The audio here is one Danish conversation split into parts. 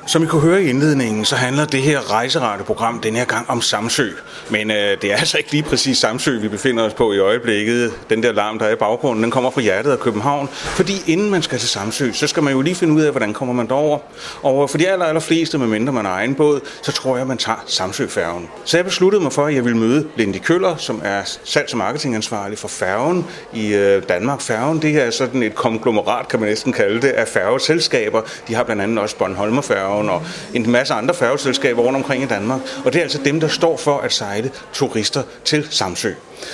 Som I kunne høre i indledningen, så handler det her rejseradioprogram denne her gang om Samsø. Men det er altså ikke lige præcis Samsø, vi befinder os på i øjeblikket. Den der larm, der er i baggrunden, den kommer fra hjertet af København. Fordi inden man skal til Samsø, så skal man jo lige finde ud af, hvordan kommer man derover. Og for de allerfleste, medmindre man har egen båd, så tror jeg, man tager Samsø-færgen. Så jeg besluttede mig for, at jeg ville møde Lindy Køller, som er salgs- og marketingansvarlig for færgen i Danmark. Færgen, det er sådan et konglomerat, kan man næsten kalde det, af færgeselskaber. De har blandt andet også Bornholmerfærgen og en masse andre færgeselskaber rundt omkring i Danmark. Og det er altså dem, der står for at sejle turister til Samsø.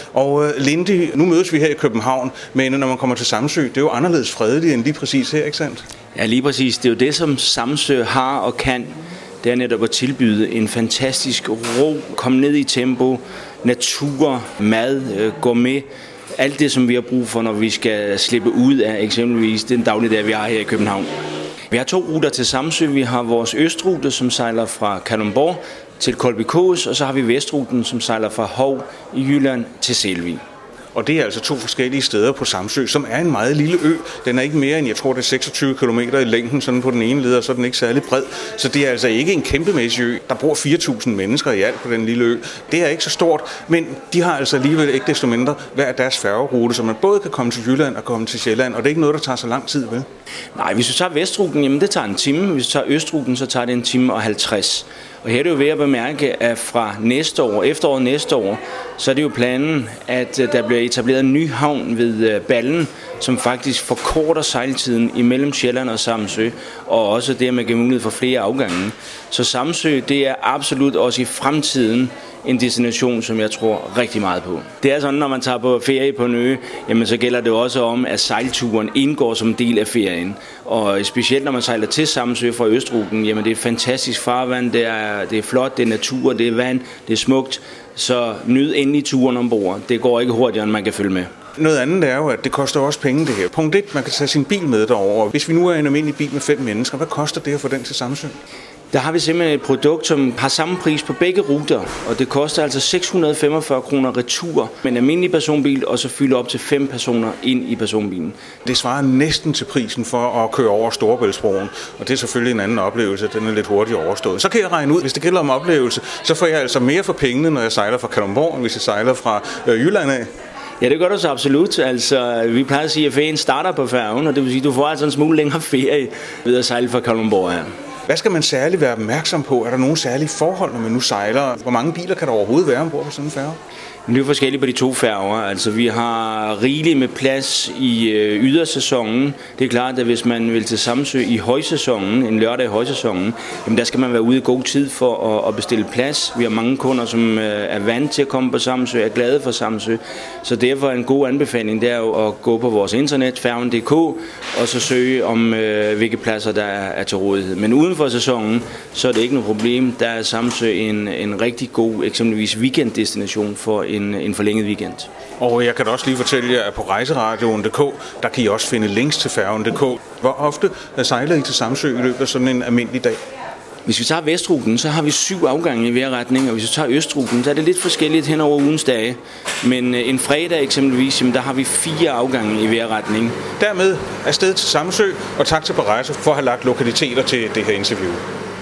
Og Lindy, nu mødes vi her i København, men når man kommer til Samsø, det er jo anderledes fredeligt end lige præcis her, ikke sandt? Ja, lige præcis. Det er jo det, som Samsø har og kan. Det er netop at tilbyde en fantastisk ro, komme ned i tempo, natur, mad, gourmet. Alt det, som vi har brug for, når vi skal slippe ud af eksempelvis den dagligdag, vi har her i København. Vi har 2 ruter til Samsø. Vi har vores østrute, som sejler fra Kalundborg til Kolbekås, og så har vi vestruten, som sejler fra Hov i Jylland til Selvig. Og det er altså 2 forskellige steder på Samsø, som er en meget lille ø. Den er ikke mere end, jeg tror, det er 26 km i længden, sådan på den ene led, og så er den ikke særlig bred. Så det er altså ikke en kæmpemæssig ø. Der bor 4.000 mennesker i alt på den lille ø. Det er ikke så stort, men de har altså alligevel ikke desto mindre hver deres færgerute, så man både kan komme til Jylland og komme til Sjælland, og det er ikke noget, der tager så lang tid, vel? Nej, hvis du tager vestruten, jamen det tager en time. Hvis du tager østruten, så tager det 1 time og 50. Og her er det jo ved at bemærke, at fra efteråret næste år, så er det jo planen, at der bliver etableret en ny havn ved Ballen, som faktisk forkorter sejltiden imellem Sjælland og Samsø, og også dermed giver mulighed for flere afgange. Så Samsø, det er absolut også i fremtiden en destination, som jeg tror rigtig meget på. Det er sådan, når man tager på ferie på en ø, jamen så gælder det også om, at sejlturen indgår som en del af ferien. Og specielt når man sejler til Samsø fra Østruten, jamen det er et fantastisk farvand, det er flot, det er natur, det er vand, det er smukt. Så nyd endelig turen ombord. Det går ikke hurtigere, end man kan følge med. Noget andet er jo, at det koster også penge, det her. Punkt 1, man kan tage sin bil med derover. Hvis vi nu er en almindelig bil med 5 mennesker, hvad koster det at få den til Samsø? Der har vi simpelthen et produkt, som har samme pris på begge ruter, og det koster altså 645 kroner retur med en almindelig personbil, og så fylde op til 5 personer ind i personbilen. Det svarer næsten til prisen for at køre over Storebæltsbroen, og det er selvfølgelig en anden oplevelse, den er lidt hurtigt overstået. Så kan jeg regne ud, hvis det gælder om oplevelse, så får jeg altså mere for pengene, når jeg sejler fra Kalundborg, end hvis jeg sejler fra Jylland af. Ja, det gør du så absolut. Altså, vi plejer at sige, at ferien starter på færgen, og det vil sige, at du får altså en smule længere ferie ved at sejle fra Kalundborg her. Hvad skal man særligt være opmærksom på? Er der nogle særlige forhold, når man nu sejler? Hvor mange biler kan der overhovedet være ombord på sådan en færge? Det er jo forskelligt på de 2 færger. Altså, vi har rigeligt med plads i ydersæsonen. Det er klart, at hvis man vil til Samsø i højsæsonen, en lørdag i højsæsonen, jamen der skal man være ude i god tid for at bestille plads. Vi har mange kunder, som er vant til at komme på Samsø, er glade for Samsø. Så derfor en god anbefaling, det er jo at gå på vores internet, færgen.dk, og så søge om, hvilke pladser der er til rådighed. Men uden for sæsonen, så er det ikke noget problem. Der er Samsø en rigtig god, eksempelvis weekenddestination for en forlænget weekend. Og jeg kan da også lige fortælle jer, at på rejseradioen.dk, der kan I også finde links til færgen.dk. Hvor ofte sejler I til Samsø i løbet af sådan en almindelig dag? Hvis vi tager vestruten, så har vi 7 afgange i hver retning, og hvis vi tager østruten, så er det lidt forskelligt hen over ugens dage. Men en fredag eksempelvis, der har vi 4 afgange i hver retning. Dermed afsted til Samsø, og tak til Rejser for at have lagt lokaliteter til det her interview.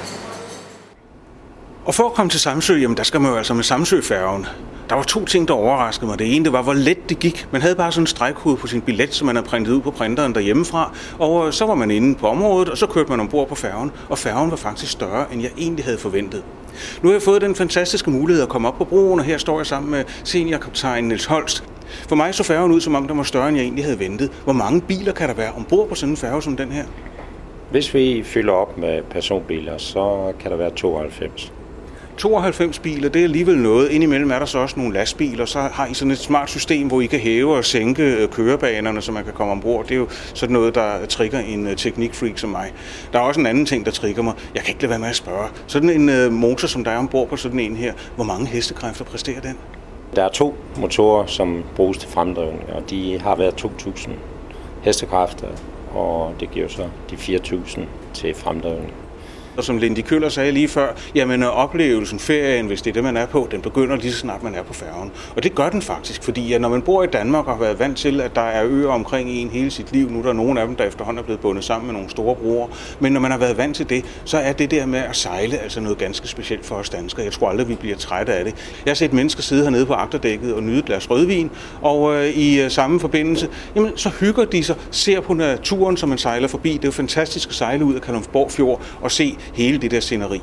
Og for at komme til Samsø, jamen der skal man jo altså med Samsø-færgen. Der var 2 ting, der overraskede mig. Det ene, det var, hvor let det gik. Man havde bare sådan en stregkode på sin billet, som man havde printet ud på printeren derhjemmefra. Og så var man inde på området, og så kørte man ombord på færgen. Og færgen var faktisk større, end jeg egentlig havde forventet. Nu har jeg fået den fantastiske mulighed at komme op på broen, og her står jeg sammen med seniorkaptajn Niels Holst. For mig så færgen ud, som om den var større, end jeg egentlig havde ventet. Hvor mange biler kan der være ombord på sådan en færge som den her? Hvis vi fylder op med personbiler, så kan der være 92. 92 biler, det er alligevel noget. Indimellem er der så også nogle lastbiler, så har I sådan et smart system, hvor I kan hæve og sænke kørebanerne, så man kan komme ombord. Det er jo sådan noget, der trigger en teknikfreak som mig. Der er også en anden ting, der trigger mig. Jeg kan ikke lade være med at spørge. Sådan en motor, som der er ombord på sådan en her, hvor mange hestekræfter præsterer den? Der er 2 motorer, som bruges til fremdrivning, og de har været 2.000 hestekræfter, og det giver så de 4.000 til fremdrivning. Og som Lindy Køller sagde lige før, jamen oplevelsen, ferien, hvis det er det, man er på, den begynder lige så snart man er på færgen. Og det gør den faktisk, fordi når man bor i Danmark og har været vant til, at der er øer omkring en hele sit liv, nu er der nogle af dem, der efterhånden er blevet bundet sammen med nogle store broer, men når man har været vant til det, så er det der med at sejle altså noget ganske specielt for os danskere. Jeg tror aldrig, vi bliver trætte af det. Jeg har set mennesker sidde hernede på agterdækket og nyde et glas rødvin, og i samme forbindelse, jamen, så hygger de sig, ser på naturen, som man sejler forbi. Det er jo fantastisk at sejle ud af Kalundborg Fjord og se hele det der sceneri.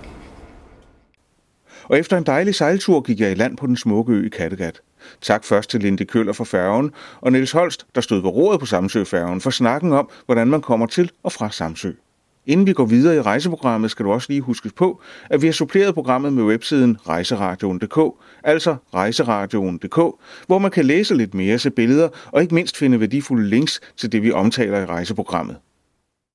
Og efter en dejlig sejltur gik jeg i land på den smukke ø i Kattegat. Tak først til Lindy Køller for færgen, og Niels Holst, der stod ved roret på Samsø-færgen, for snakken om, hvordan man kommer til og fra Samsø. Inden vi går videre i rejseprogrammet, skal du også lige huske på, at vi har suppleret programmet med websiden rejseradioen.dk, altså rejseradioen.dk, hvor man kan læse lidt mere, se billeder og ikke mindst finde værdifulde links til det, vi omtaler i rejseprogrammet.